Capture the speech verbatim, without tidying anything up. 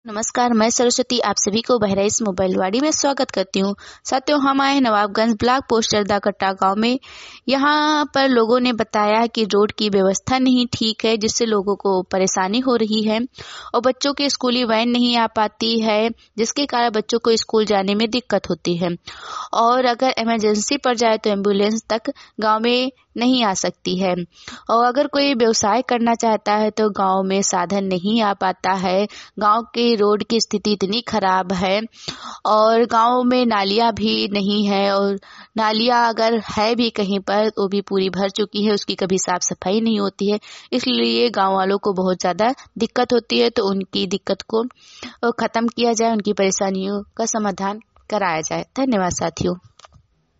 नमस्कार, मैं सरस्वती आप सभी को बहराइच मोबाइलवाड़ी में स्वागत करती हूँ। साथियों, हम आए नवाबगंज ब्लॉक पोस्ट चरदाकट्टा गांव में। यहाँ पर लोगों ने बताया कि रोड की व्यवस्था नहीं ठीक है, जिससे लोगों को परेशानी हो रही है और बच्चों की स्कूली वैन नहीं आ पाती है, जिसके कारण बच्चों को स्कूल जाने में दिक्कत होती है और अगर इमरजेंसी पड़ जाए तो एम्बुलेंस तक गाँव में नहीं आ सकती है। और अगर कोई व्यवसाय करना चाहता है तो गांव में साधन नहीं आ पाता है। गांव के रोड की स्थिति इतनी खराब है और गांव में नालियां भी नहीं है और नालियां अगर है भी कहीं पर वो भी पूरी भर चुकी है, उसकी कभी साफ सफाई नहीं होती है। इसलिए गांव वालों को बहुत ज़्यादा दिक्कत होती है, तो उनकी दिक्कत को ख़त्म किया जाए, उनकी परेशानियों का समाधान कराया जाए। धन्यवाद साथियों।